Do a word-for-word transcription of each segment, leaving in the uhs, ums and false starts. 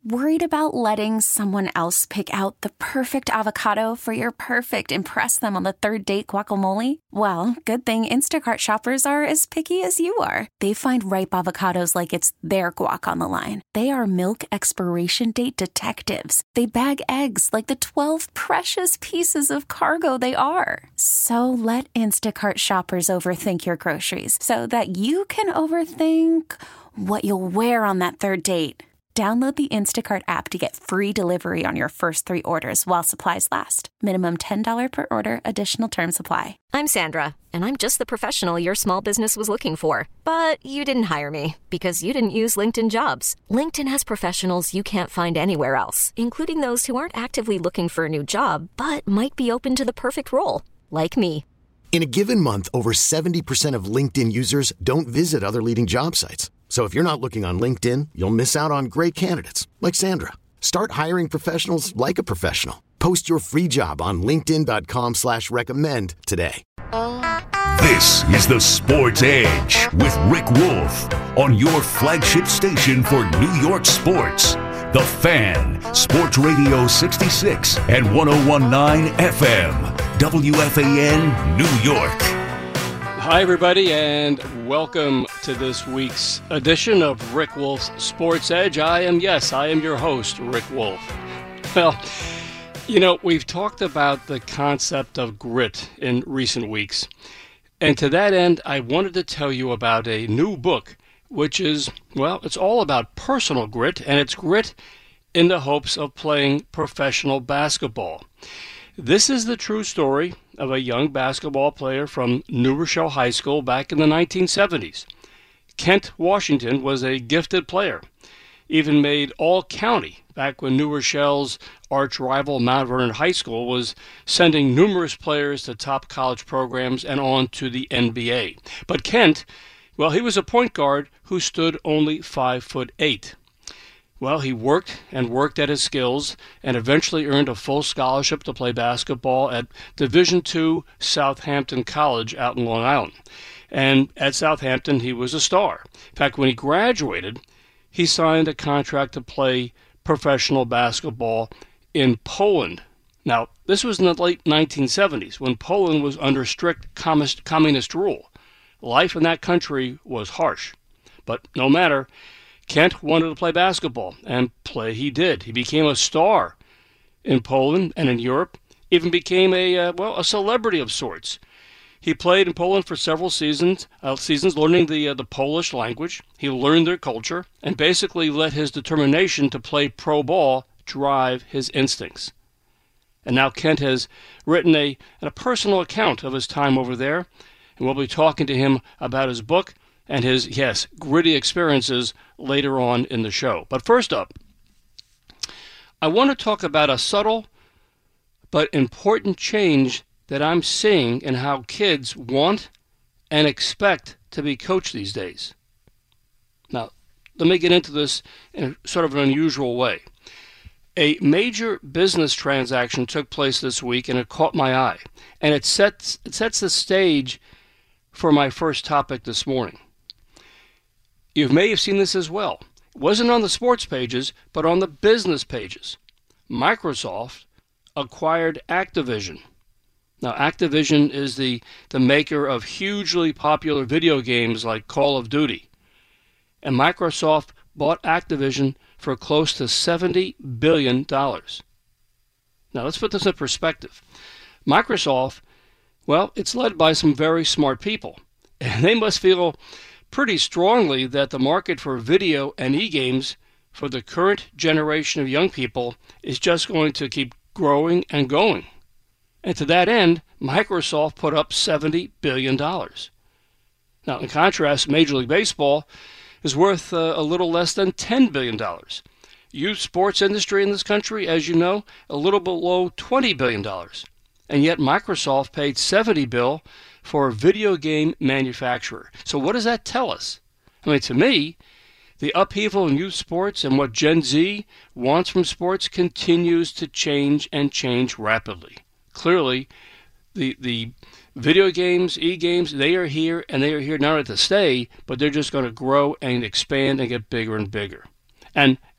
Worried about letting someone else pick out the perfect avocado for your perfect impress them on the third date guacamole? Well, good thing Instacart shoppers are as picky as you are. They find ripe avocados like it's their guac on the line. They are milk expiration date detectives. They bag eggs like the twelve precious pieces of cargo they are. So let Instacart shoppers overthink your groceries so that you can overthink what you'll wear on that third date. Download the Instacart app to get free delivery on your first three orders while supplies last. Minimum ten dollars per order. Additional terms apply. I'm Sandra, and I'm just the professional your small business was looking for. But you didn't hire me because you didn't use LinkedIn Jobs. LinkedIn has professionals you can't find anywhere else, including those who aren't actively looking for a new job, but might be open to the perfect role, like me. In a given month, over seventy percent of LinkedIn users don't visit other leading job sites. So if you're not looking on LinkedIn, you'll miss out on great candidates like Sandra. Start hiring professionals like a professional. Post your free job on linkedin dot com slash recommend today. This is the Sports Edge with Rick Wolf on your flagship station for New York sports. The Fan, Sports Radio sixty-six and one oh one point nine F M, W F A N, New York. Hi, everybody, and welcome to this week's edition of Rick Wolf's Sports Edge. I am, yes, I am your host, Rick Wolf. Well, you know, we've talked about the concept of grit in recent weeks. And to that end, I wanted to tell you about a new book, which is, well, it's all about personal grit, and it's grit in the hopes of playing professional basketball. This is the true story of a young basketball player from New Rochelle High School back in the nineteen seventies. Kent Washington was a gifted player, even made All-County back when New Rochelle's arch-rival Mount Vernon High School was sending numerous players to top college programs and on to the N B A. But Kent, well, he was a point guard who stood only five foot eight. Well, he worked and worked at his skills and eventually earned a full scholarship to play basketball at Division two Southampton College out in Long Island. And at Southampton, he was a star. In fact, when he graduated, he signed a contract to play professional basketball in Poland. Now, this was in the late nineteen seventies, when Poland was under strict communist, communist rule. Life in that country was harsh. But no matter, Kent wanted to play basketball, and play he did. He became a star in Poland and in Europe, even became a, uh, well, a celebrity of sorts. He played in Poland for several seasons, uh, seasons learning the, uh, the Polish language. He learned their culture and basically let his determination to play pro ball drive his instincts. And now Kent has written a, a personal account of his time over there, and we'll be talking to him about his book and his, yes, gritty experiences later on in the show. But first up, I want to talk about a subtle but important change that I'm seeing in how kids want and expect to be coached these days. Now, let me get into this in sort of an unusual way. A major business transaction took place this week, and it caught my eye. And it sets, it sets the stage for my first topic this morning. You may have seen this as well. It wasn't on the sports pages, but on the business pages. Microsoft acquired Activision. Now, Activision is the, the maker of hugely popular video games like Call of Duty. And Microsoft bought Activision for close to seventy billion dollars. Now, let's put this in perspective. Microsoft, well, it's led by some very smart people. And they must feel pretty strongly that the market for video and e-games for the current generation of young people is just going to keep growing and going. And to that end, Microsoft put up seventy billion dollars. Now, in contrast, Major League Baseball is worth uh, a little less than ten billion dollars. Youth sports industry in this country, as you know, a little below twenty billion dollars. And yet Microsoft paid seventy billion dollars for a video game manufacturer. So what does that tell us? I mean, to me, the upheaval in youth sports and what Gen Z wants from sports continues to change and change rapidly. Clearly, the the video games, e-games, they are here, and they are here not only to stay, but they're just going to grow and expand and get bigger and bigger. And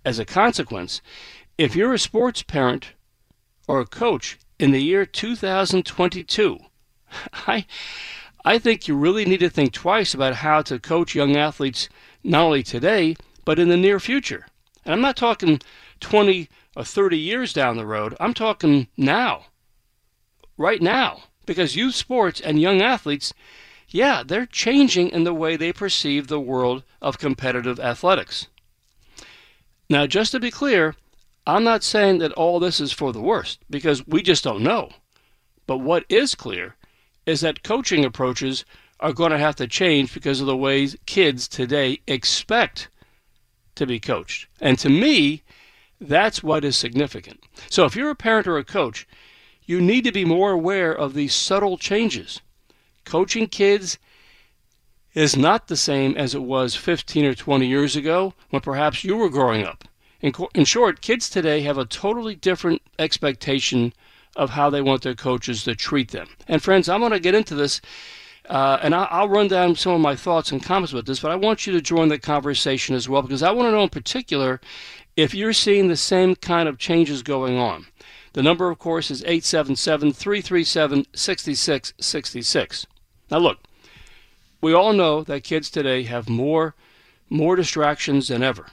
as a consequence, if you're a sports parent or a coach in the year two thousand twenty-two, I, I think you really need to think twice about how to coach young athletes not only today, but in the near future. And I'm not talking twenty or thirty years down the road. I'm talking now, right now, because youth sports and young athletes, yeah, they're changing in the way they perceive the world of competitive athletics. Now, just to be clear, I'm not saying that all this is for the worst, because we just don't know. But what is clear is that coaching approaches are going to have to change because of the ways kids today expect to be coached. And to me, that's what is significant. So if you're a parent or a coach, you need to be more aware of these subtle changes. Coaching kids is not the same as it was fifteen or twenty years ago when perhaps you were growing up. In, in short, kids today have a totally different expectation of how they want their coaches to treat them. And friends, I'm going to get into this, uh, and I'll, I'll run down some of my thoughts and comments with this, but I want you to join the conversation as well, because I want to know in particular if you're seeing the same kind of changes going on. The number, of course, is eight seven seven, three three seven, six six six six. Now look, we all know that kids today have more, more distractions than ever.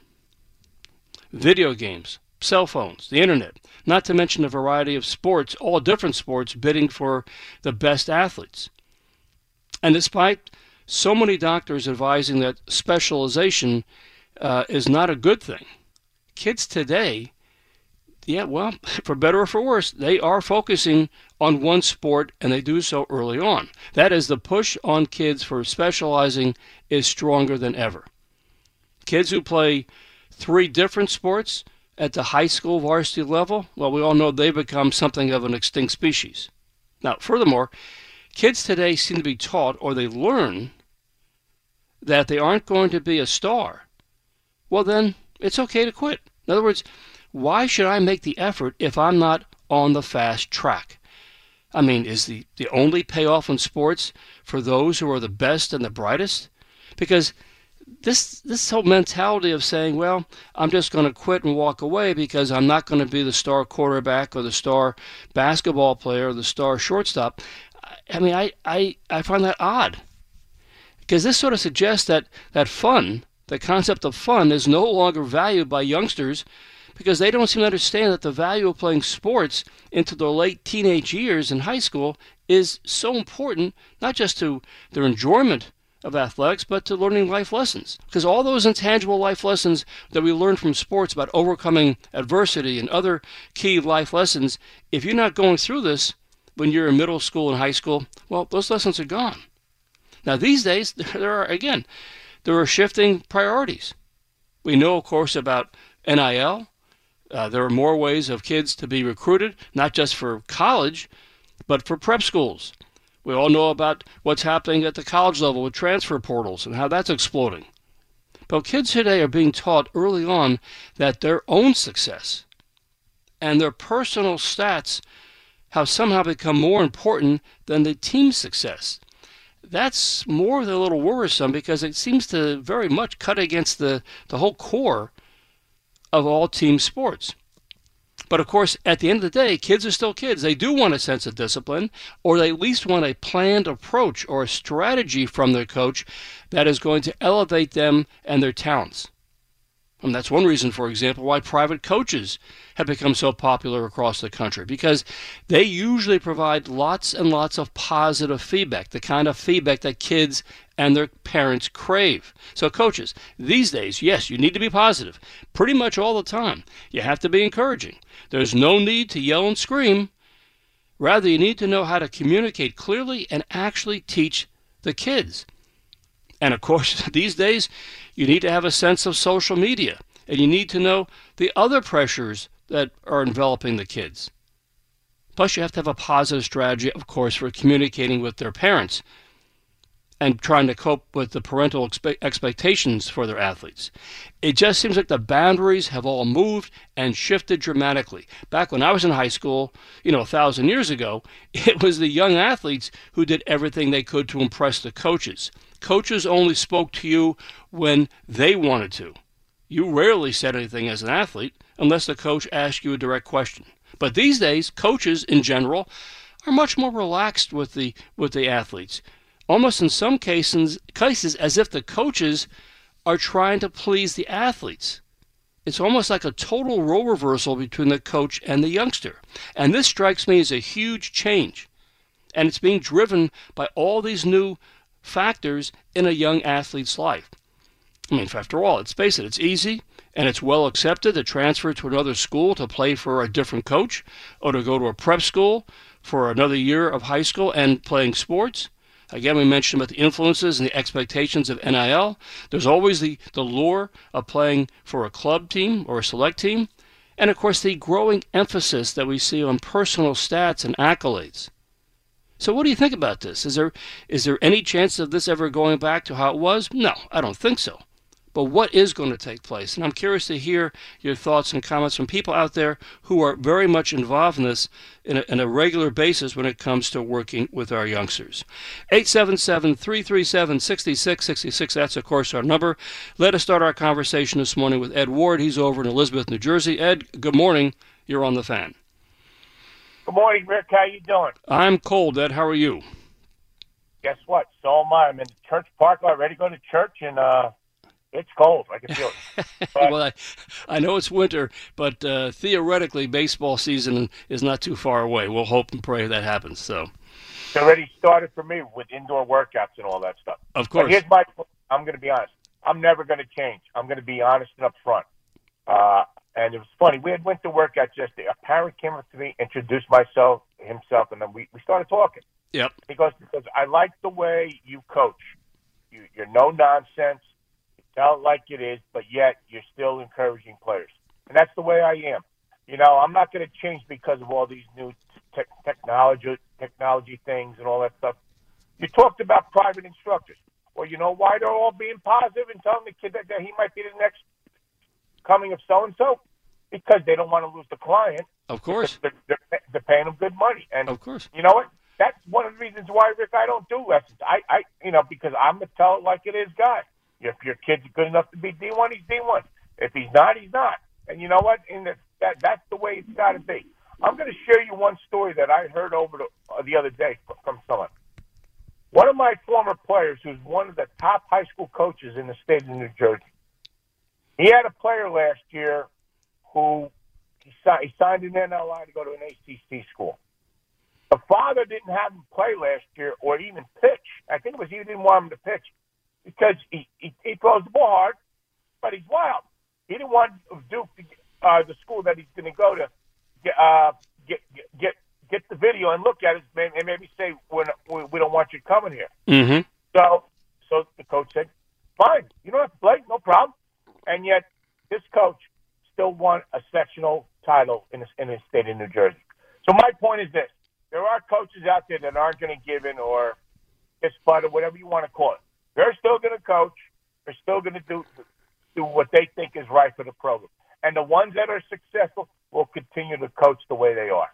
Video games, cell phones, the internet, not to mention a variety of sports, all different sports, bidding for the best athletes. And despite so many doctors advising that specialization uh, is not a good thing, kids today, yeah, well, for better or for worse, they are focusing on one sport, and they do so early on. That is, the push on kids for specializing is stronger than ever. Kids who play three different sports at the high school varsity level, well, we all know they become something of an extinct species. Now, furthermore, kids today seem to be taught, or they learn, that they aren't going to be a star. Well, then, it's okay to quit. In other words, why should I make the effort if I'm not on the fast track? I mean, is the, the only payoff in sports for those who are the best and the brightest? Because this this whole mentality of saying, well, I'm just going to quit and walk away because I'm not going to be the star quarterback or the star basketball player or the star shortstop, I mean, I, I, I find that odd. Because this sort of suggests that, that fun, the concept of fun, is no longer valued by youngsters because they don't seem to understand that the value of playing sports into their late teenage years in high school is so important, not just to their enjoyment of athletics, but to learning life lessons. Because all those intangible life lessons that we learn from sports about overcoming adversity and other key life lessons, if you're not going through this when you're in middle school and high school, well, those lessons are gone. Now, these days, there are, again, there are shifting priorities. We know, of course, about N I L. Uh, there are more ways of kids to be recruited, not just for college, but for prep schools. We all know about what's happening at the college level with transfer portals and how that's exploding. But kids today are being taught early on that their own success and their personal stats have somehow become more important than the team's success. That's more than a little worrisome because it seems to very much cut against the, the whole core of all team sports. But of course, at the end of the day, kids are still kids. They do want a sense of discipline, or they at least want a planned approach or a strategy from their coach that is going to elevate them and their talents. And that's one reason, for example, why private coaches have become so popular across the country, because they usually provide lots and lots of positive feedback, the kind of feedback that kids and their parents crave. So coaches, these days, yes, you need to be positive pretty much all the time. You have to be encouraging. There's no need to yell and scream. Rather, you need to know how to communicate clearly and actually teach the kids. And of course, these days, you need to have a sense of social media, and you need to know the other pressures that are enveloping the kids. Plus, you have to have a positive strategy, of course, for communicating with their parents and trying to cope with the parental expe- expectations for their athletes. It just seems like the boundaries have all moved and shifted dramatically. Back when I was in high school, you know, a thousand years ago, it was the young athletes who did everything they could to impress the coaches. Coaches only spoke to you when they wanted to. You rarely said anything as an athlete unless the coach asked you a direct question. But these days, coaches in general are much more relaxed with the with the athletes, almost in some cases cases as if the coaches are trying to please the athletes. It's almost like a total role reversal between the coach and the youngster. And this strikes me as a huge change. And it's being driven by all these new factors in a young athlete's life. I mean, after all, let's face it, it's easy and it's well accepted to transfer to another school to play for a different coach or to go to a prep school for another year of high school and playing sports. Again, we mentioned about the influences and the expectations of N I L. There's always the, the lure of playing for a club team or a select team. And, of course, the growing emphasis that we see on personal stats and accolades. So what do you think about this? Is there is there any chance of this ever going back to how it was? No, I don't think so. But what is going to take place? And I'm curious to hear your thoughts and comments from people out there who are very much involved in this in a, in a regular basis when it comes to working with our youngsters. eight seven seven, three three seven, six six six six, that's, of course, our number. Let us start our conversation this morning with Ed Ward. He's over in Elizabeth, New Jersey. Ed, good morning. You're on the Fan. Good morning, Rick. How you doing? I'm cold, Ed. How are you? Guess what? So am I. I'm in the church parking lot, ready to go to church, and uh, it's cold. I can feel it. But, well, I, I know it's winter, but uh, theoretically, baseball season is not too far away. We'll hope and pray that happens. So, it's already started for me with indoor workouts and all that stuff. Of course. But here's my. I'm going to be honest. I'm never going to change. I'm going to be honest and upfront. Uh, and it was funny. We had went to workouts yesterday. A parent came up to me, introduced myself, himself, and then we, we started talking. Yep. Because because I like the way you coach. You, you're no nonsense. You tell it like it is, but yet you're still encouraging players. And that's the way I am. You know, I'm not going to change because of all these new te- technology technology things and all that stuff. You talked about private instructors. Well, you know why they're all being positive and telling the kid that, that he might be the next coming of so-and-so? Because they don't want to lose the client. Of course. They're, they're, they're paying them good money. And of course. You know what? That's one of the reasons why, Rick, I don't do lessons. I, I you know, because I'm a tell it like it is guy. If your kid's good enough to be D one, he's D one. If he's not, he's not. And you know what? And that, that that's the way it's got to be. I'm going to share you one story that I heard over the, uh, the other day from, from someone. One of my former players, who's one of the top high school coaches in the state of New Jersey, he had a player last year who he, si- he signed an N L I to go to an A C C school. The father didn't have him play last year or even pitch. I think it was he didn't want him to pitch because he, he, he throws the ball hard, but he's wild. He didn't want Duke, to, uh, the school that he's going to go to, get, uh, get get get the video and look at it and maybe say, We're not, we don't want you coming here. Mm-hmm. So, so the coach said, fine, you don't have to play, no problem. And yet this coach still won a sectional title in the, in the state of New Jersey. So my point is this. There are coaches out there that aren't going to give in or piss butt or whatever you want to call it. They're still going to coach. They're still going to do do what they think is right for the program. And the ones that are successful will continue to coach the way they are.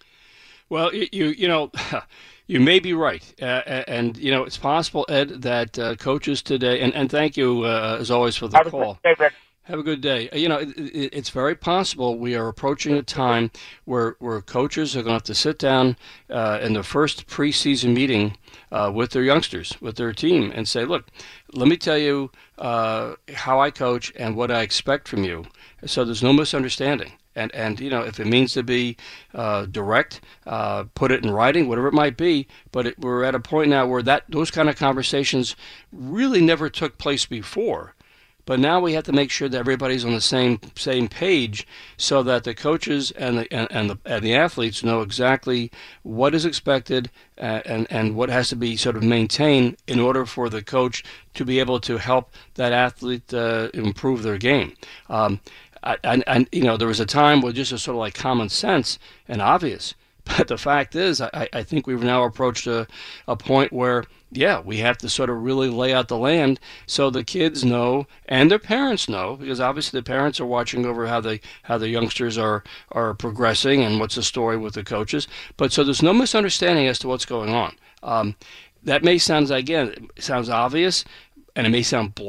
Well, you you know, you may be right. Uh, and, you know, it's possible, Ed, that uh, coaches today, and, and thank you, uh, as always, for the Have call. A good day, Rick. Have a good day. You know, it, it, it's very possible we are approaching a time where, where coaches are going to have to sit down uh, in the first preseason meeting uh, with their youngsters, with their team, and say, look, let me tell you uh, how I coach and what I expect from you, so there's no misunderstanding. And, and you know, if it means to be uh, direct, uh, put it in writing, whatever it might be. But it, we're at a point now where that those kind of conversations really never took place before. But now we have to make sure that everybody's on the same same page, so that the coaches and the and, and the and the athletes know exactly what is expected uh, and and what has to be sort of maintained in order for the coach to be able to help that athlete uh, improve their game. Um, And, and, you know, there was a time where just a sort of like common sense and obvious. But the fact is, I, I think we've now approached a, a point where, yeah, we have to sort of really lay out the land so the kids know and their parents know, because obviously the parents are watching over how the how the youngsters are, are progressing and what's the story with the coaches. But so there's no misunderstanding as to what's going on. Um, that may sound, again, it sounds obvious, and it may sound blunt,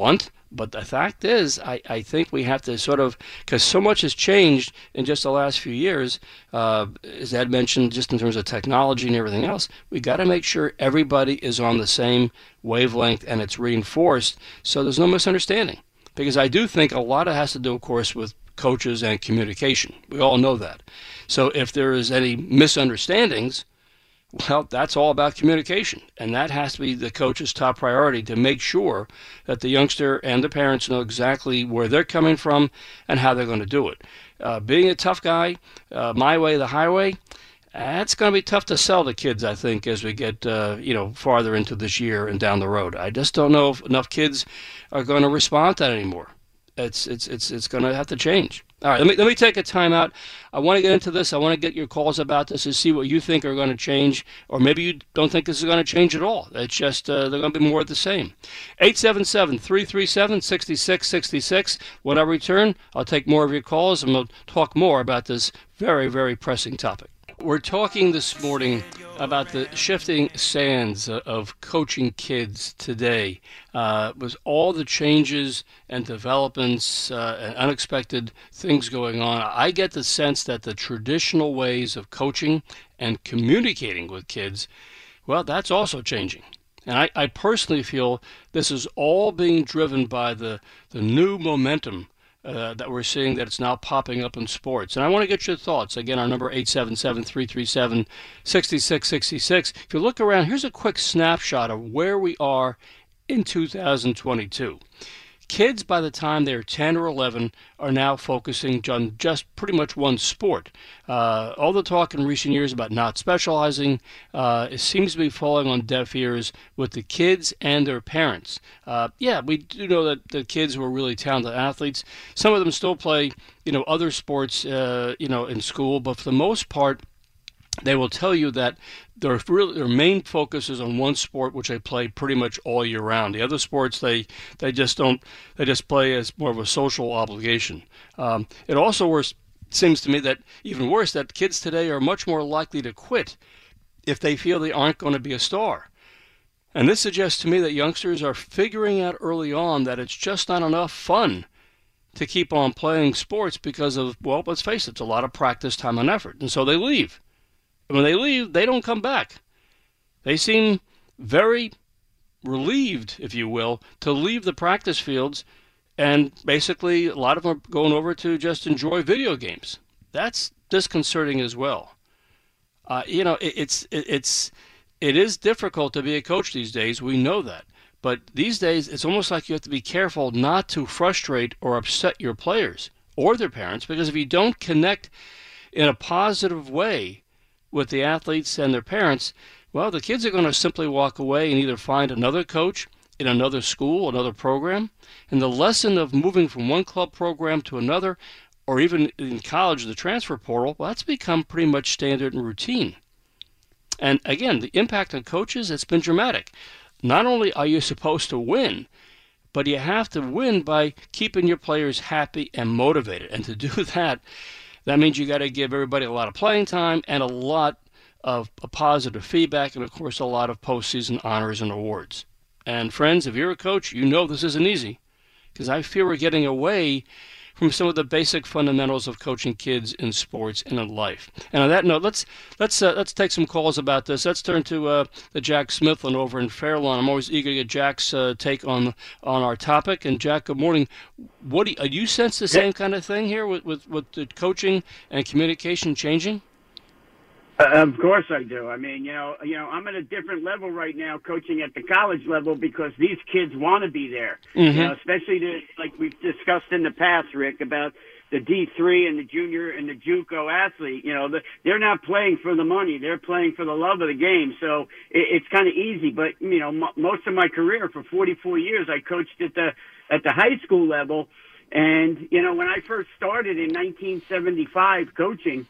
But the fact is, I, I think we have to sort of, because so much has changed in just the last few years, uh, as Ed mentioned, just in terms of technology and everything else, we got to make sure everybody is on the same wavelength and it's reinforced so there's no misunderstanding. Because I do think a lot of it has to do, of course, with coaches and communication. We all know that. So if there is any misunderstandings, well, that's all about communication, and that has to be the coach's top priority, to make sure that the youngster and the parents know exactly where they're coming from and how they're going to do it. Uh, being a tough guy, uh, my way, the highway, that's going to be tough to sell to kids, I think, as we get uh, you know farther into this year and down the road. I just don't know if enough kids are going to respond to that anymore. It's it's it's it's going to have to change. All right, let me let me take a time out. I want to get into this. I want to get your calls about this and see what you think are going to change, or maybe you don't think this is going to change at all. It's just uh, they're going to be more of the same. eight seven seven, three three seven, six six six six. When I return, I'll take more of your calls and we'll talk more about this very, very pressing topic. We're talking this morning about the shifting sands of coaching kids today. Uh, with all the changes and developments uh, and unexpected things going on, I get the sense that the traditional ways of coaching and communicating with kids, well, that's also changing. And I, I personally feel this is all being driven by the, the new momentum Uh, that we're seeing that it's now popping up in sports. And I want to get your thoughts. Again, our number eight seven seven, three three seven, six six six six. If you look around, here's a quick snapshot of where we are in two thousand twenty-two. Kids, by the time they're ten or eleven, are now focusing on just pretty much one sport. Uh, all the talk in recent years about not specializing, uh, it seems to be falling on deaf ears with the kids and their parents. Uh, yeah, we do know that the kids who are really talented athletes, some of them still play, you know, other sports, uh, you know, in school, but for the most part, they will tell you that their really, their main focus is on one sport, which they play pretty much all year round. The other sports, they they just don't they just play as more of a social obligation. Um, it also worse, seems to me that even worse that kids today are much more likely to quit if they feel they aren't going to be a star. And this suggests to me that youngsters are figuring out early on that it's just not enough fun to keep on playing sports because of, well, let's face it, it's a lot of practice, time, and effort, and so they leave. When they leave, they don't come back. They seem very relieved, if you will, to leave the practice fields, and basically a lot of them are going over to just enjoy video games. That's disconcerting as well. Uh, you know, it, it's it, it's it is difficult to be a coach these days. We know that, but these days it's almost like you have to be careful not to frustrate or upset your players or their parents, because if you don't connect in a positive way with the athletes and their parents, well, the kids are going to simply walk away and either find another coach in another school, another program. And the lesson of moving from one club program to another, or even in college, the transfer portal, well, that's become pretty much standard and routine. And again, the impact on coaches, it's been dramatic. Not only are you supposed to win, but you have to win by keeping your players happy and motivated. And to do that, that means you got to give everybody a lot of playing time and a lot of positive feedback, and of course a lot of postseason honors and awards. And friends, if you're a coach, you know this isn't easy, because I fear we're getting away from some of the basic fundamentals of coaching kids in sports and in life. And on that note, let's let's uh, let's take some calls about this. Let's turn to uh, the Jack Smithlin over in Fairlawn. I'm always eager to get Jack's uh, take on on our topic. And Jack, good morning. What do you, uh, you sense the same kind of thing here with with, with the coaching and communication changing? Uh, of course I do. I mean, you know, you know, I'm at a different level right now, coaching at the college level, because these kids want to be there. Mm-hmm. You know, especially the, like we've discussed in the past, Rick, about the D three and the junior and the JUCO athlete. You know, the, they're not playing for the money; they're playing for the love of the game. So it, it's kind of easy. But you know, m- most of my career, for forty-four years, I coached at the at the high school level. And you know, when I first started in nineteen seventy-five coaching,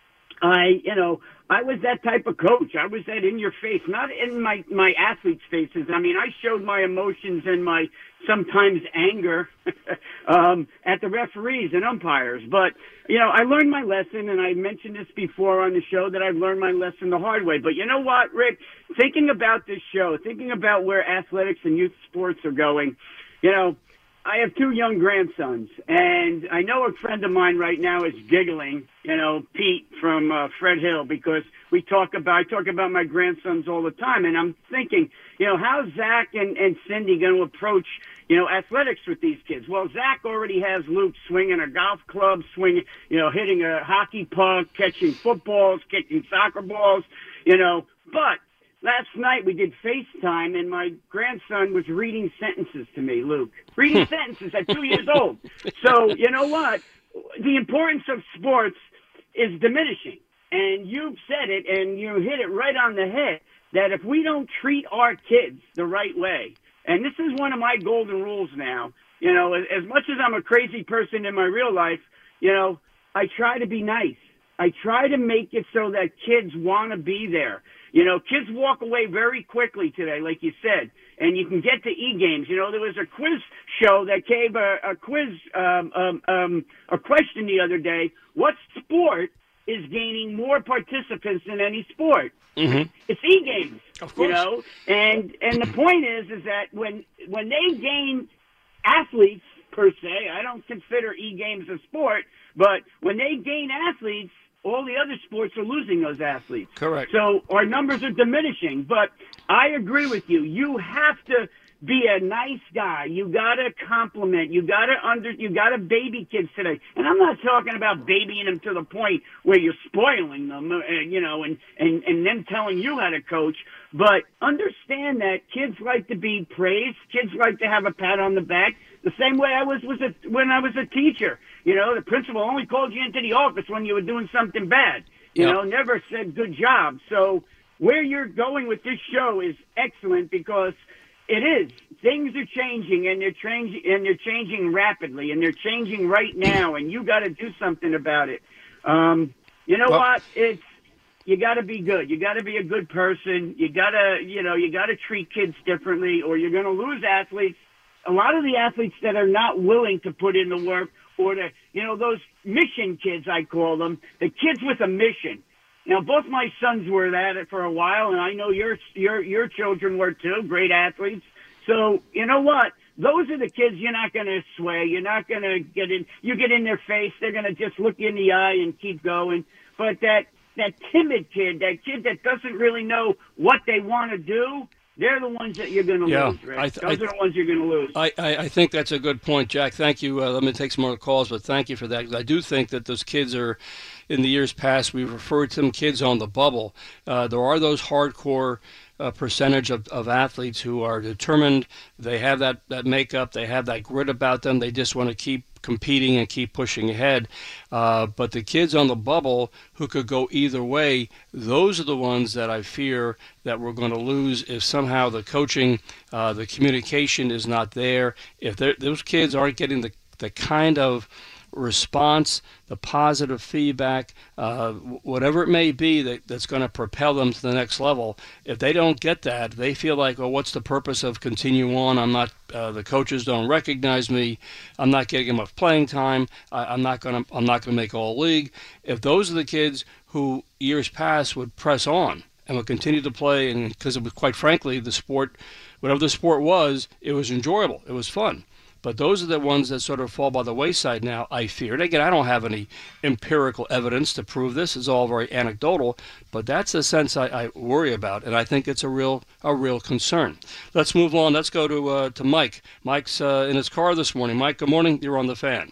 I, you know, I was that type of coach. I was that in your face, not in my, my athletes' faces. I mean, I showed my emotions and my sometimes anger um, at the referees and umpires. But, you know, I learned my lesson, and I mentioned this before on the show, that I've learned my lesson the hard way. But you know what, Rick? Thinking about this show, thinking about where athletics and youth sports are going, you know, I have two young grandsons, and I know a friend of mine right now is giggling, you know, Pete from uh, Fred Hill, because we talk about, I talk about my grandsons all the time, and I'm thinking, you know, how's Zach and, and Cindy going to approach, you know, athletics with these kids? Well, Zach already has Luke swinging a golf club, swinging, you know, hitting a hockey puck, catching footballs, kicking soccer balls, you know, but last night we did FaceTime, and my grandson was reading sentences to me, Luke. Reading sentences at two years old. So, you know what? The importance of sports is diminishing. And you've said it, and you hit it right on the head, that if we don't treat our kids the right way, and this is one of my golden rules now, you know, as, as much as I'm a crazy person in my real life, you know, I try to be nice. I try to make it so that kids want to be there. You know, kids walk away very quickly today, like you said, and you can get to e-games. You know, there was a quiz show that gave a, a quiz, um, um, um, a question the other day. What sport is gaining more participants than any sport? Mm-hmm. It's e-games, of course. You know, and and the point is, is that when when they gain athletes per se, I don't consider e-games a sport, but when they gain athletes, all the other sports are losing those athletes. Correct. So our numbers are diminishing. But I agree with you. You have to be a nice guy. You got to compliment. You got to under. You got to baby kids today. And I'm not talking about babying them to the point where you're spoiling them, uh, you know, and, and, and them telling you how to coach. But understand that kids like to be praised. Kids like to have a pat on the back. The same way I was, was a, when I was a teacher. You know, the principal only called you into the office when you were doing something bad. You Yep. know, never said good job. So where you're going with this show is excellent, because it is. Things are changing, and they're changing, and they're changing rapidly, and they're changing right now, and you got to do something about it. Um, you know Well, what? It's you got to be good. You got to be a good person. You got to, you know, you got to treat kids differently, or you're going to lose athletes. A lot of the athletes that are not willing to put in the work, or the, you know, those mission kids, I call them, the kids with a mission. Now, both my sons were that for a while, and I know your your your children were too, great athletes. So, you know what? Those are the kids you're not going to sway. You're not going to get in. You get in their face, they're going to just look you in the eye and keep going. But that that timid kid, that kid that doesn't really know what they want to do, they're the ones that you're going to Yeah, lose, Rick. I th- Those I- are the ones you're going to lose. I, I, I think that's a good point, Jack. Thank you. Uh, let me take some more calls, but thank you for that. I do think that those kids are, in the years past, we referred to them kids on the bubble. Uh, there are those hardcore uh, percentage of, of athletes who are determined. They have that, that makeup. They have that grit about them. They just want to keep competing and keep pushing ahead. Uh, but the kids on the bubble who could go either way, those are the ones that I fear that we're going to lose if somehow the coaching, uh, the communication is not there. If those kids aren't getting the, the kind of response, the positive feedback, uh, whatever it may be that, that's going to propel them to the next level. If they don't get that, they feel like, well, what's the purpose of continuing on? I'm not, uh, the coaches don't recognize me. I'm not getting enough playing time. I, I'm not going to, I'm not going to make all league. If those are the kids who years past would press on and would continue to play, and because it was, quite frankly, the sport, whatever the sport was, it was enjoyable. It was fun. But those are the ones that sort of fall by the wayside now, I fear. And again, I don't have any empirical evidence to prove this. It's all very anecdotal. But that's the sense I, I worry about, and I think it's a real a real concern. Let's move on. Let's go to uh, to Mike. Mike's uh, in his car this morning. Mike, good morning. You're on the Fan.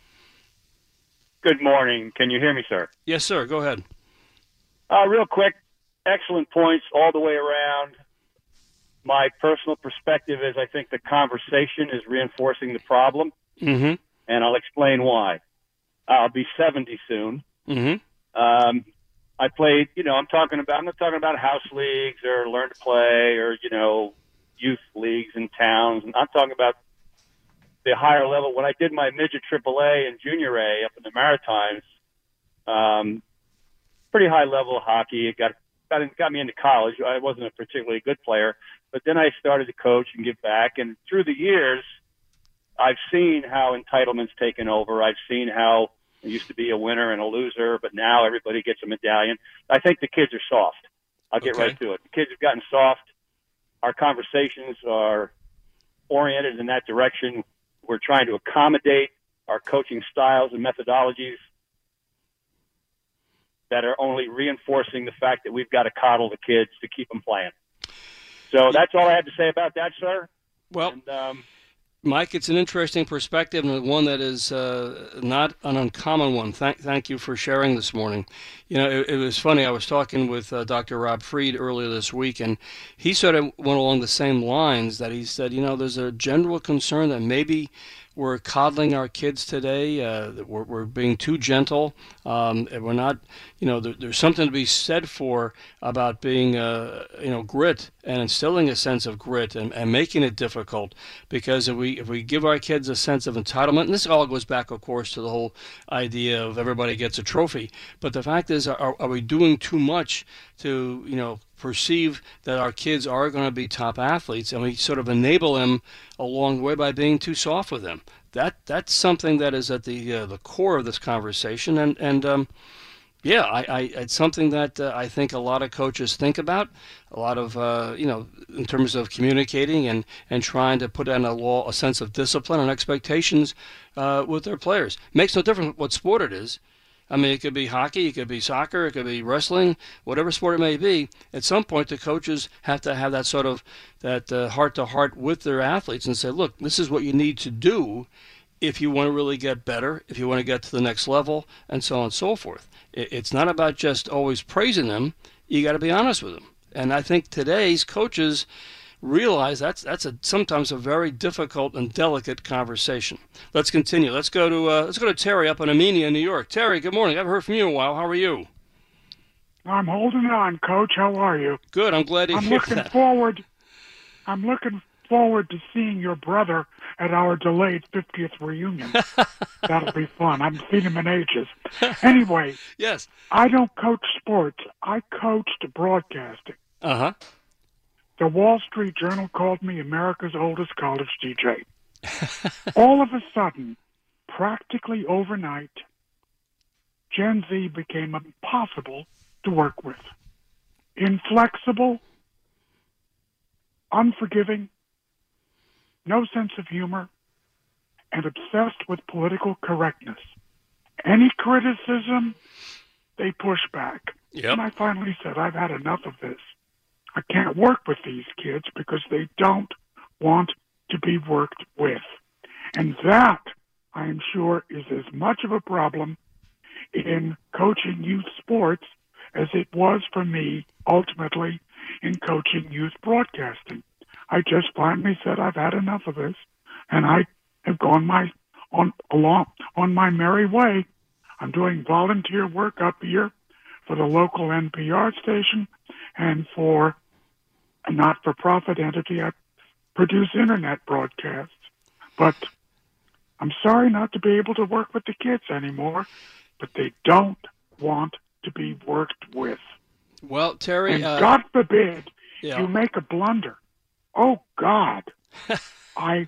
Good morning. Can you hear me, sir? Yes, sir. Go ahead. Uh, real quick, excellent points all the way around. My personal perspective is I think the conversation is reinforcing the problem, Mm-hmm. and I'll explain why. I'll be seventy soon. Mm-hmm. Um, I played, you know, I'm talking about, I'm not talking about house leagues or learn to play or, you know, youth leagues in towns. I'm talking about the higher level. When I did my midget triple A and junior A up in the Maritimes, um, pretty high level of hockey. It got, got, got me into college. I wasn't a particularly good player. But then I started to coach and give back. And through the years, I've seen how entitlement's taken over. I've seen how it used to be a winner and a loser, but now everybody gets a medallion. I think the kids are soft. I'll get Okay. right to it. The kids have gotten soft. Our conversations are oriented in that direction. we're trying to accommodate our coaching styles and methodologies that are only reinforcing the fact that we've got to coddle the kids to keep them playing. So that's all I have to say about that, sir. Well, and, um, Mike, it's an interesting perspective and one that is uh, not an uncommon one. Thank, thank you for sharing this morning. You know, it, it was funny. I was talking with uh, Doctor Rob Freed earlier this week, and he sort of went along the same lines that he said, you know, there's a general concern that maybe we're coddling our kids today. Uh, we're, we're being too gentle. Um, and we're not, you know, there, there's something to be said for about being, uh, you know, grit and instilling a sense of grit and, and making it difficult. Because if we if we give our kids a sense of entitlement, and this all goes back, of course, to the whole idea of everybody gets a trophy. But the fact is, are, are we doing too much to, you know, perceive that our kids are going to be top athletes, and we sort of enable them along the way by being too soft with them? That that's something that is at the uh, the core of this conversation, and and um, yeah, I, I it's something that uh, I think a lot of coaches think about, a lot of uh, you know, in terms of communicating and, and trying to put in a law, a sense of discipline and expectations uh, with their players. Makes no difference what sport it is. I mean, it could be hockey, it could be soccer, it could be wrestling, whatever sport it may be. At some point, the coaches have to have that sort of that uh, heart-to-heart with their athletes and say, look, this is what you need to do if you want to really get better, if you want to get to the next level, and so on and so forth. It's not about just always praising them. You got to be honest with them. And I think today's coaches realize that's that's a sometimes a very difficult and delicate conversation. Let's continue. Let's go to uh, let's go to Terry up in Amenia, New York. Terry, good morning. I haven't heard from you in a while. How are you? I'm holding on, Coach. How are you? Good. I'm glad to I'm hear looking that. forward. I'm looking forward to seeing your brother at our delayed fiftieth reunion. That'll be fun. I haven't seen him in ages. Anyway, yes, I don't coach sports. I coached broadcasting. Uh huh. The Wall Street Journal called me America's oldest college D J. All of a sudden, practically overnight, Gen Z became impossible to work with. Inflexible, unforgiving, no sense of humor, and obsessed with political correctness. Any criticism, they push back. Yep. And I finally said, I've had enough of this. I can't work with these kids because they don't want to be worked with. And that, I am sure, is as much of a problem in coaching youth sports as it was for me, ultimately, in coaching youth broadcasting. I just finally said, I've had enough of this, and I have gone my on along on my merry way. I'm doing volunteer work up here for the local N P R station and for a not-for-profit entity. I produce internet broadcasts. But I'm sorry not to be able to work with the kids anymore, but they don't want to be worked with. Well, Terry... And uh, God forbid yeah. you make a blunder. Oh, God. I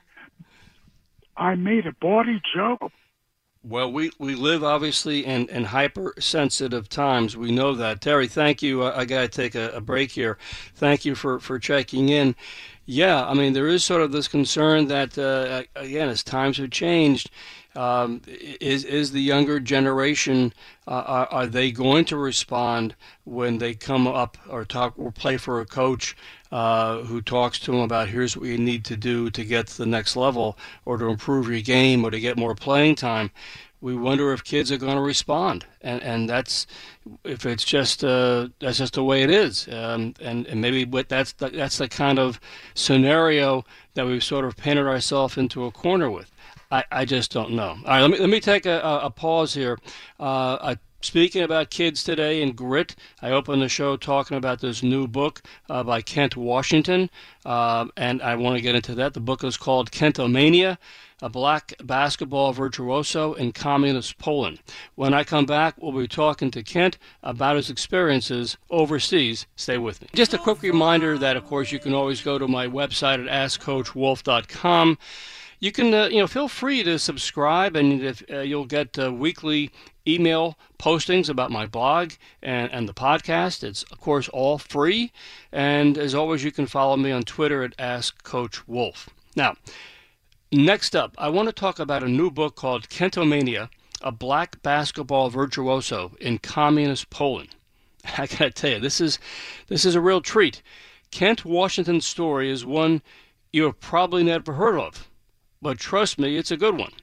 I made a bawdy joke. Well, we, we live, obviously, in, in hypersensitive times. We know that. Terry, thank you. I, I got to take a, a break here. Thank you for, for checking in. Yeah, I mean, there is sort of this concern that, uh, again, as times have changed, um, is is the younger generation, uh, are, are they going to respond when they come up or talk or play for a coach uh, who talks to them about here's what you need to do to get to the next level or to improve your game or to get more playing time? We wonder if kids are going to respond, and and that's if it's just uh, that's just the way it is, um, and and maybe what that's the, that's the kind of scenario that we've sort of painted ourselves into a corner with. I, I just don't know. All right, let me let me take a, a, a pause here. Uh, I, Speaking about kids today and grit, I opened the show talking about this new book uh, by Kent Washington, uh, and I want to get into that. The book is called Kentomania, a black basketball virtuoso in communist Poland. When I come back, we'll be talking to Kent about his experiences overseas. Stay with me. Just a quick reminder that, of course, you can always go to my website at ask coach wolf dot com. You can, uh, you know, feel free to subscribe, and if, uh, you'll get uh, weekly email postings about my blog and, and the podcast. It's, of course, all free. And as always, you can follow me on Twitter at ask coach wolf. Now, Next up, I want to talk about a new book called Kentomania, a black basketball virtuoso in communist Poland. I got to tell you, this is this is a real treat. Kent Washington's story is one you have probably never heard of, but trust me, it's a good one.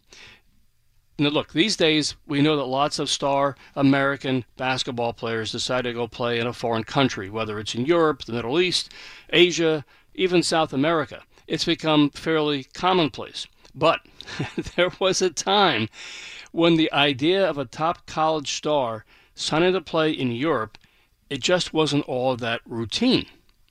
Now, look, these days we know that lots of star American basketball players decide to go play in a foreign country, whether it's in Europe, the Middle East, Asia, even South America. It's become fairly commonplace. But there was a time when the idea of a top college star signing to play in Europe, it just wasn't all that routine.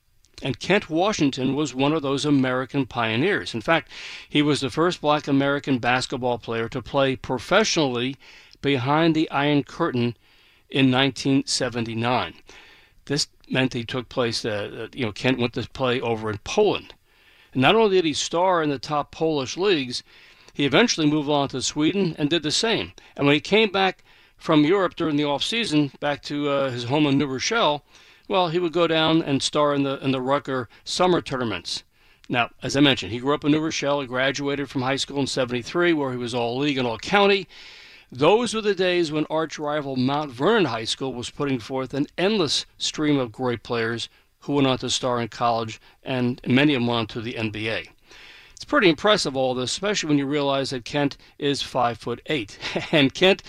And Kent Washington was one of those American pioneers. In fact, he was the first black American basketball player to play professionally behind the Iron Curtain in nineteen seventy-nine. This meant he took place, uh, you know, Kent went to play over in Poland. And not only did he star in the top Polish leagues, he eventually moved on to Sweden and did the same. And when he came back from Europe during the off-season, back to uh, his home in New Rochelle, well, he would go down and star in the in the Rucker summer tournaments. Now, as I mentioned, he grew up in New Rochelle. He graduated from high school in seventy-three, where he was all-league and all-county. Those were the days when arch-rival Mount Vernon High School was putting forth an endless stream of great players who went on to star in college, and many of them went on to the N B A. It's pretty impressive, all this, especially when you realize that Kent is five foot eight. And Kent,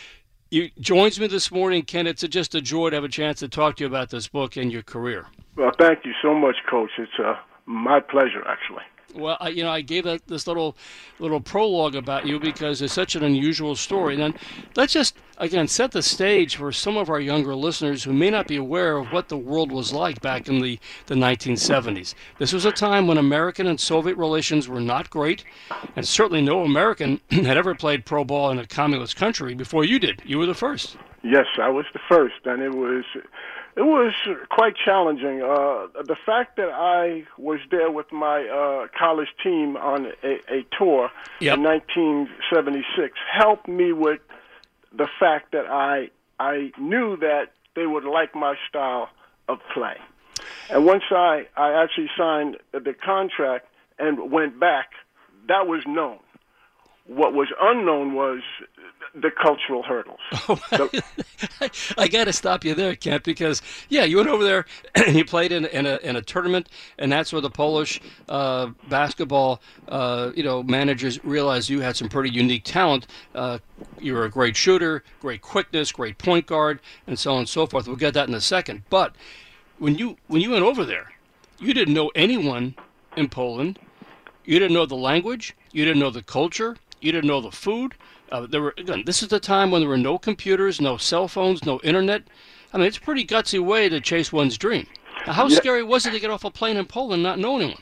you joins me this morning. Kent, it's a, just a joy to have a chance to talk to you about this book and your career. Well, thank you so much, Coach. It's uh, my pleasure, actually. Well, I, you know, I gave that, this little little prologue about you because it's such an unusual story. And then let's just, again, set the stage for some of our younger listeners who may not be aware of what the world was like back in the, the nineteen seventies. This was a time when American and Soviet relations were not great, and certainly no American had ever played pro ball in a communist country before you did. You were the first. Yes, I was the first, and it was... It was quite challenging. Uh, the fact that I was there with my uh, college team on a, a tour yep. in nineteen seventy-six helped me with the fact that I I knew that they would like my style of play. And once I, I actually signed the contract and went back, that was known. What was unknown was the cultural hurdles. Oh, well, I, I got to stop you there, Kent, because, yeah, you went over there and you played in, in, a, in a tournament, and that's where the Polish uh, basketball uh, you know, managers realized you had some pretty unique talent. Uh, you were a great shooter, great quickness, great point guard, and so on and so forth. We'll get that in a second. But when you when you went over there, you didn't know anyone in Poland. You didn't know the language. You didn't know the culture. You didn't know the food. Uh, there were again. This is the time when there were no computers, no cell phones, no internet. I mean, it's a pretty gutsy way to chase one's dream. Now, how yeah. scary was it to get off a plane in Poland and not know anyone?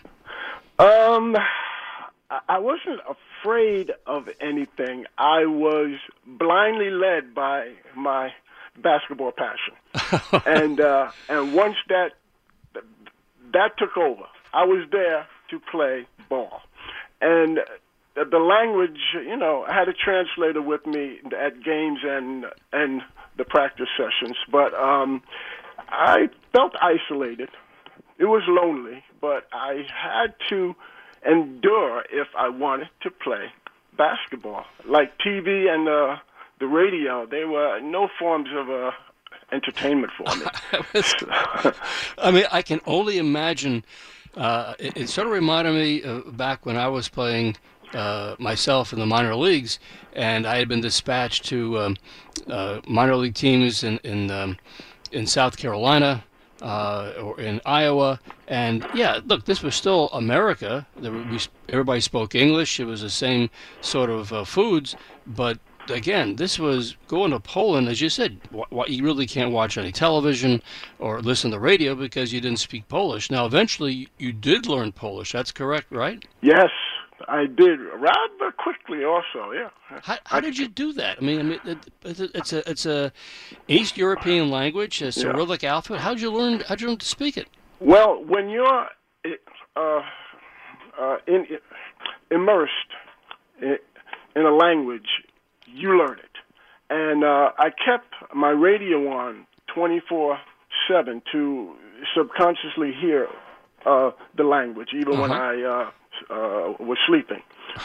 Um, I wasn't afraid of anything. I was blindly led by my basketball passion, and uh, and once that that took over, I was there to play ball, and. The language, you know, I had a translator with me at games and and the practice sessions, but um, I felt isolated. It was lonely, but I had to endure if I wanted to play basketball. Like T V and uh, the radio, they were no forms of uh, entertainment for me. I mean, I can only imagine. Uh, it, it sort of reminded me uh, back when I was playing Uh, myself in the minor leagues, and I had been dispatched to um, uh, minor league teams in in, um, in South Carolina uh, or in Iowa, and yeah, look, this was still America. There were, we, everybody spoke English. It was the same sort of uh, foods, but again, this was going to Poland, as you said. Wh- wh- you really can't watch any television or listen to radio because you didn't speak Polish. Now, eventually, you did learn Polish. That's correct, right? Yes. I did rather quickly, also. Yeah. How, how did you do that? I mean, I mean, it, it's a it's a East European language, a Cyrillic yeah. alphabet. How'd you learn? How'd you learn to speak it? Well, when you're uh, uh, in, immersed in, in a language, you learn it. And uh, I kept my radio on twenty-four seven to subconsciously hear uh, the language, even uh-huh. when I. Uh, uh, was sleeping.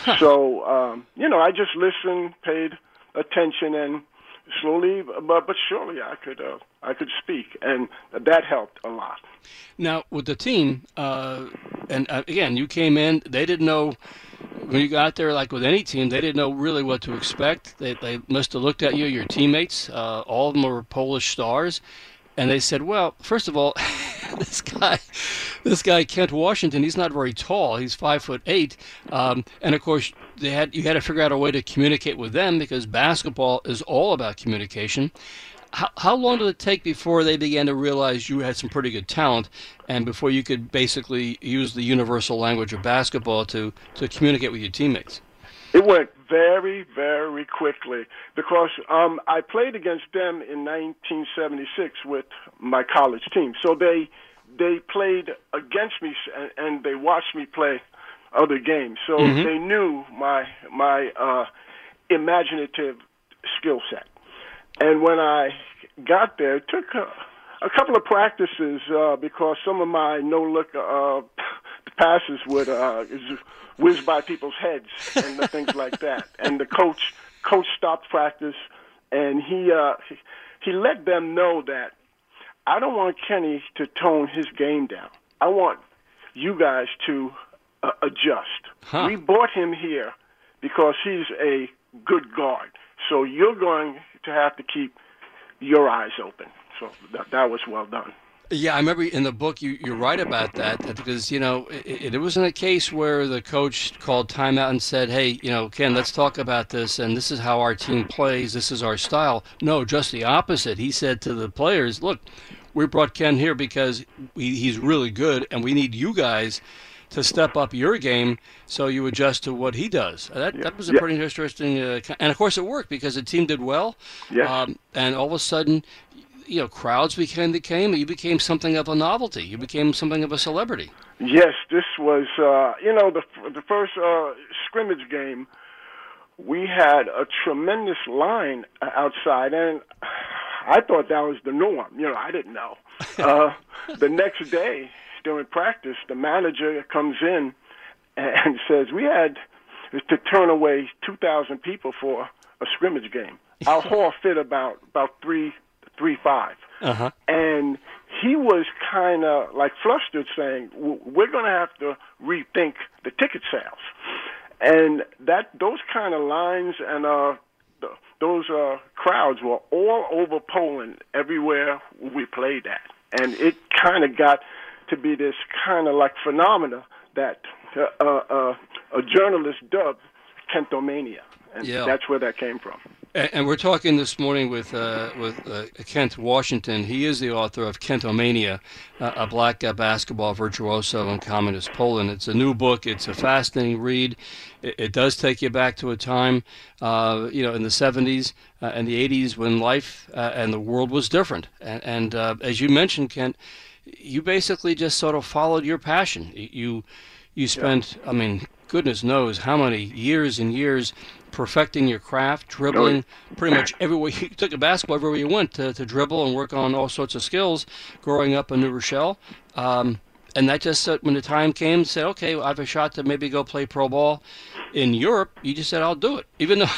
So, um, you know, I just listened, paid attention, and slowly but, but surely I could uh, I could speak, and that helped a lot. Now, with the team, uh, and uh, again, you came in, they didn't know, when you got there, like with any team, they didn't know really what to expect. They, they must have looked at you, your teammates, uh, all of them were Polish stars, and they said, well, first of all, this guy, this guy Kent Washington, he's not very tall. He's five foot eight, um, and of course, they had you had to figure out a way to communicate with them because basketball is all about communication. How, how long did it take before they began to realize you had some pretty good talent, and before you could basically use the universal language of basketball to, to communicate with your teammates? It went very, very quickly because um, I played against them in nineteen seventy-six with my college team. So they they played against me and, and they watched me play other games. So mm-hmm. they knew my my uh, imaginative skill set. And when I got there, it took a, a couple of practices uh, because some of my no-look uh, passes would uh, whiz by people's heads and things like that. And the coach coach stopped practice, and he uh, he let them know that I don't want Kenny to tone his game down. I want you guys to uh, adjust. Huh. We brought him here because he's a good guard. So you're going to have to keep your eyes open. So that, that was well done. Yeah, I remember in the book you, you write about that, that because, you know, it, it wasn't a case where the coach called timeout and said, hey, you know, Ken, let's talk about this, and this is how our team plays, this is our style. No, just the opposite. He said to the players, look, we brought Ken here because we, he's really good, and we need you guys to step up your game so you adjust to what he does. That yeah. that was a yeah. pretty interesting, uh, and of course it worked because the team did well. Yes. Um, and all of a sudden, you know, crowds became, became, you became something of a novelty. You became something of a celebrity. Yes, this was, uh, you know, the the first uh, scrimmage game, we had a tremendous line outside, and I thought that was the norm. You know, I didn't know. Uh, the next day, during practice, the manager comes in and says, we had to turn away two thousand people for a scrimmage game. Our hall fit about about three, three, five. Uh-huh. And he was kind of like flustered saying, we're going to have to rethink the ticket sales. And that those kind of lines and uh, those uh, crowds were all over Poland everywhere we played at. And it kind of got to be this kind of like phenomena that uh, uh, a journalist dubbed Kentomania, and yeah. that's where that came from. And, and we're talking this morning with uh, with uh, Kent Washington. He is the author of Kentomania, uh, a black uh, basketball virtuoso in communist Poland. It's a new book. It's a fascinating read. It, it does take you back to a time, uh, you know, in the seventies uh, and the eighties when life uh, and the world was different. And, and uh, as you mentioned, Kent, you basically just sort of followed your passion. You you spent, yeah. I mean, goodness knows how many years and years perfecting your craft, dribbling pretty much everywhere. You took a basketball everywhere you went to, to dribble and work on all sorts of skills growing up in New Rochelle. Um, and that just, uh, when the time came, said, okay, well, I have a shot to maybe go play pro ball in Europe. You just said, I'll do it. Even though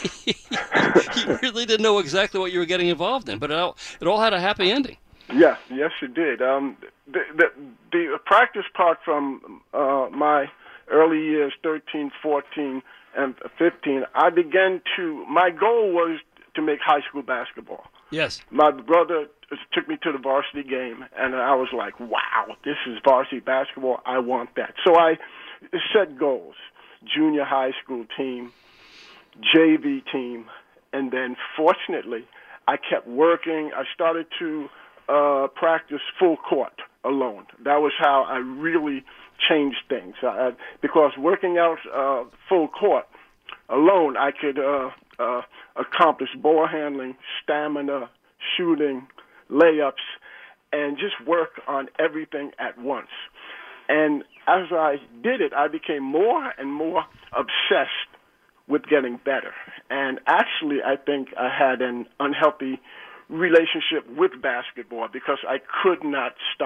you really didn't know exactly what you were getting involved in. But it all, it all had a happy ending. Yeah, yes, it did. Um, the, the, the practice part from uh, my early years, thirteen, fourteen, and fifteen, I began to, my goal was to make high school basketball. Yes. My brother took me to the varsity game, and I was like, wow, this is varsity basketball. I want that. So I set goals, junior high school team, J V team, and then fortunately, I kept working. I started to Uh, practice full court alone. That was how I really changed things. I, because working out uh, full court alone, I could uh, uh, accomplish ball handling, stamina, shooting, layups, and just work on everything at once. And as I did it, I became more and more obsessed with getting better. And actually, I think I had an unhealthy relationship with basketball because I could not stop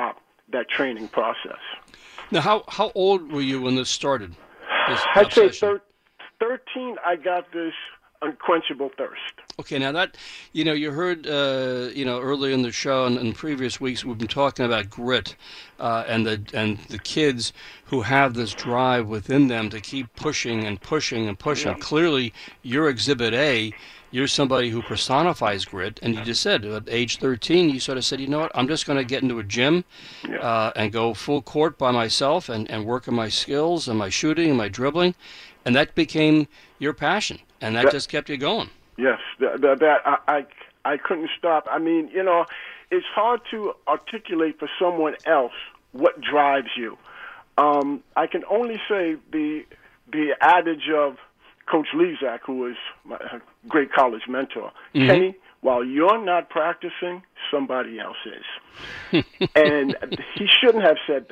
that training process. Now, how how old were you when this started? This I'd say obsession? thir- thirteen. I got this unquenchable thirst. Okay, now that, you know, you heard, uh, you know, earlier in the show and in previous weeks we've been talking about grit uh, and the and the kids who have this drive within them to keep pushing and pushing and pushing. Yeah. Clearly, you're Exhibit A. You're somebody who personifies grit, and you just said at age thirteen, you sort of said, you know what, I'm just going to get into a gym Yeah. uh, and go full court by myself and, and work on my skills and my shooting and my dribbling, and that became your passion, and that That- just kept you going. Yes, that, that, that I, I I couldn't stop. I mean, you know, it's hard to articulate for someone else what drives you. Um, I can only say the the adage of Coach Lezak, who was my great college mentor, Mhm. Kenny, while you're not practicing, somebody else is. And he shouldn't have said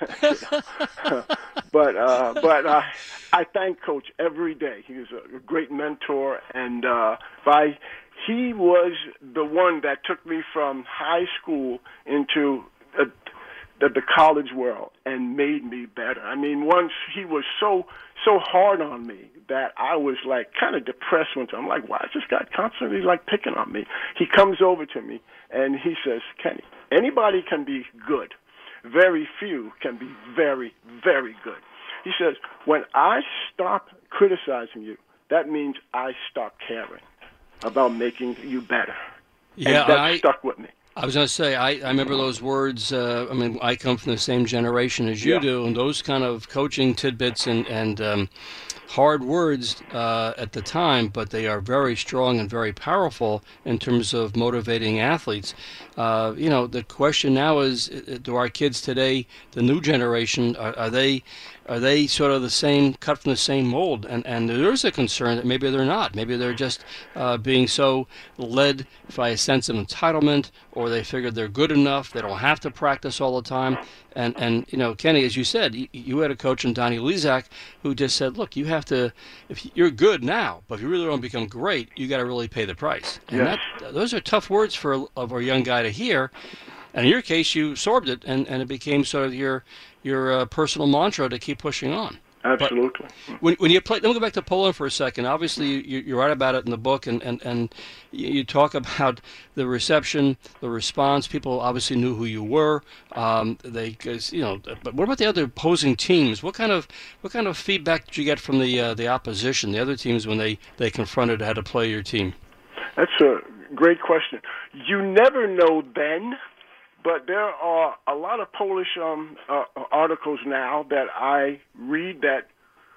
that. but uh, but uh, I thank Coach every day. He was a great mentor, and uh, by he was the one that took me from high school into uh, the, the college world and made me better. I mean, once he was so so hard on me that I was like kind of depressed one time. I'm like, why is this guy constantly like picking on me? He comes over to me and he says, Kenny, anybody can be good. Very few can be very, very good. He says, when I stop criticizing you, that means I stop caring about making you better. Yeah, and that I- stuck with me. I was going to say, I, I remember those words. Uh, I mean, I come from the same generation as you Yeah. do, and those kind of coaching tidbits and, and um, hard words uh, at the time, but they are very strong and very powerful in terms of motivating athletes. Uh, you know, the question now is, uh, do our kids today, the new generation, are, are they are they sort of the same, cut from the same mold? And and there is a concern that maybe they're not. Maybe they're just uh, being so led by a sense of entitlement, or they figured they're good enough, they don't have to practice all the time. And, and you know, Kenny, as you said, you, you had a coach in Donnie Lezak who just said, look, you have to, if you're good now, but if you really want to become great, you got to really pay the price. And Yes. that, those are tough words for a, of a young guy to hear. And in your case, you absorbed it, and, and it became sort of your your uh, personal mantra to keep pushing on. Absolutely. When, when you play, let me go back to Poland for a second. Obviously, you, you write about it in the book, and, and, and you you talk about the reception, the response. People obviously knew who you were. Um, they, 'cause, you know. But what about the other opposing teams? What kind of what kind of feedback did you get from the uh, the opposition, the other teams, when they, they confronted how to play your team? That's a great question. You never know then, but there are a lot of Polish um, uh, articles now that I read that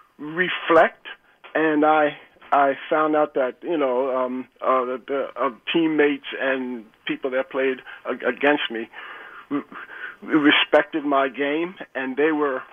reflect, and I I found out that you know um, uh, the, the uh, teammates and people that played ag- against me re- respected my game, and they were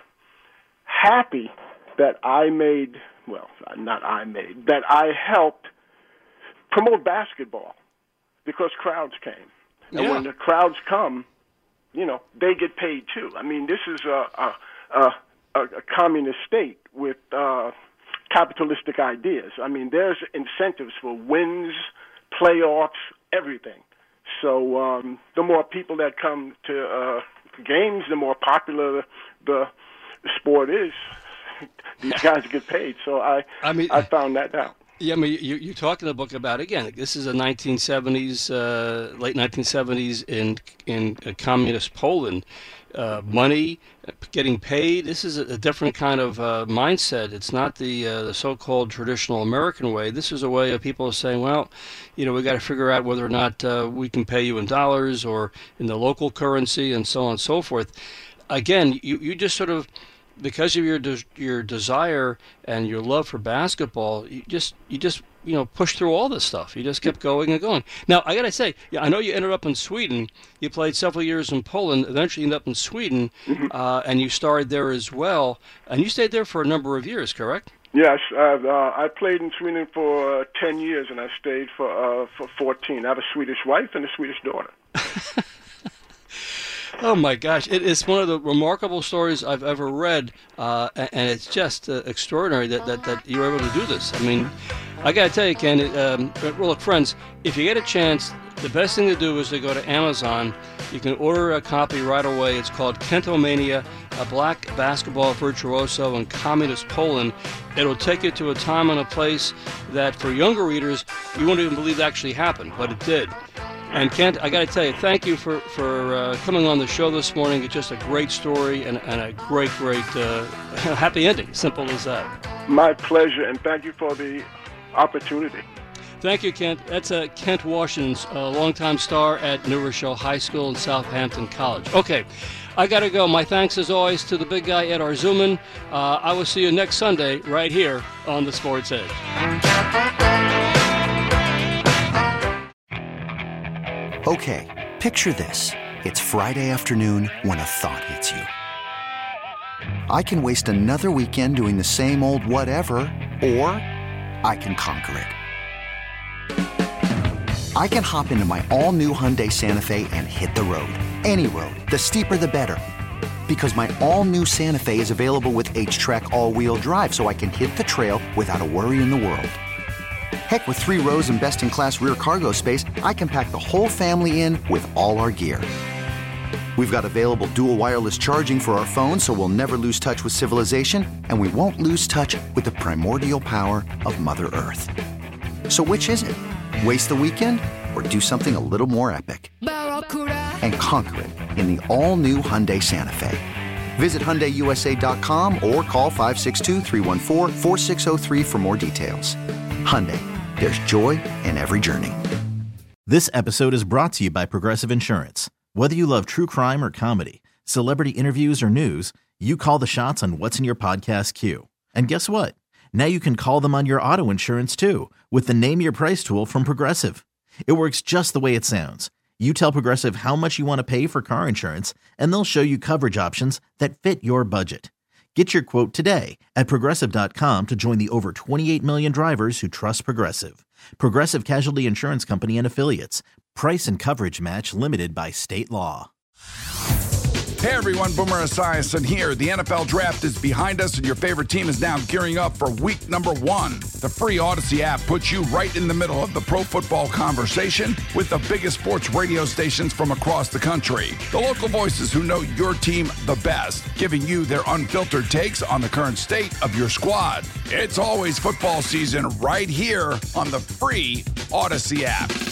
happy that I made well, not I made that I helped promote basketball because crowds came. And Yeah. when the crowds come, you know, they get paid too. I mean, this is a a, a, a, a communist state with uh, capitalistic ideas. I mean, there's incentives for wins, playoffs, everything. So um, the more people that come to uh, games, the more popular the sport is. These guys get paid. So I I mean, I found that out. Yeah, I mean, you, you talk in the book about, again, this is a nineteen seventies, uh, late nineteen seventies in in uh, communist Poland. Uh, money, getting paid, this is a, a different kind of uh, mindset. It's not the, uh, the so-called traditional American way. This is a way of people saying, well, you know, we got to figure out whether or not uh, we can pay you in dollars or in the local currency and so on and so forth. Again, you, you just sort of, because of your de- your desire and your love for basketball, you just you just you know push through all this stuff. You just kept going and going. Now I gotta say, yeah, I know you ended up in Sweden. You played several years in Poland. Eventually, ended up in Sweden, uh, and you starred there as well. And you stayed there for a number of years, correct? Yes, I've, uh, I played in Sweden for uh, ten years, and I stayed for uh, for fourteen. I have a Swedish wife and a Swedish daughter. Oh my gosh, it is one of the remarkable stories I've ever read, uh, and, and it's just uh, extraordinary that, that, that you were able to do this. I mean, I got to tell you, Ken, um, well, look, friends, if you get a chance, the best thing to do is to go to Amazon. You can order a copy right away. It's called Kentomania, a black basketball virtuoso in communist Poland. It'll take you to a time and a place that for younger readers, you won't even believe actually happened, but it did. And Kent, I got to tell you, thank you for, for uh, coming on the show this morning. It's just a great story and, and a great, great uh, happy ending. Simple as that. My pleasure, and thank you for the opportunity. Thank you, Kent. That's uh, Kent Washington's uh, longtime star at New Rochelle High School and Southampton College. Okay, I got to go. My thanks, as always, to the big guy, Ed Arzuman. Uh, I will see you next Sunday right here on The Sports Edge. Okay, picture this. It's Friday afternoon when a thought hits you. I can waste another weekend doing the same old whatever, or I can conquer it. I can hop into my all-new Hyundai Santa Fe and hit the road. Any road. The steeper, the better. Because my all-new Santa Fe is available with H-Track all-wheel drive, so I can hit the trail without a worry in the world. Heck, with three rows and best-in-class rear cargo space, I can pack the whole family in with all our gear. We've got available dual wireless charging for our phones, so we'll never lose touch with civilization, and we won't lose touch with the primordial power of Mother Earth. So which is it? Waste the weekend or do something a little more epic? And conquer it in the all-new Hyundai Santa Fe. Visit Hyundai U S A dot com or call five six two, three one four, four six zero three for more details. Hyundai, there's joy in every journey. This episode is brought to you by Progressive Insurance. Whether you love true crime or comedy, celebrity interviews or news, you call the shots on what's in your podcast queue. And guess what? Now you can call them on your auto insurance too with the Name Your Price tool from Progressive. It works just the way it sounds. You tell Progressive how much you want to pay for car insurance, and they'll show you coverage options that fit your budget. Get your quote today at Progressive dot com to join the over twenty-eight million drivers who trust Progressive. Progressive Casualty Insurance Company and Affiliates. Price and coverage match limited by state law. Hey everyone, Boomer Esiason here. The N F L Draft is behind us and your favorite team is now gearing up for week number one. The free Odyssey app puts you right in the middle of the pro football conversation with the biggest sports radio stations from across the country. The local voices who know your team the best, giving you their unfiltered takes on the current state of your squad. It's always football season right here on the free Odyssey app.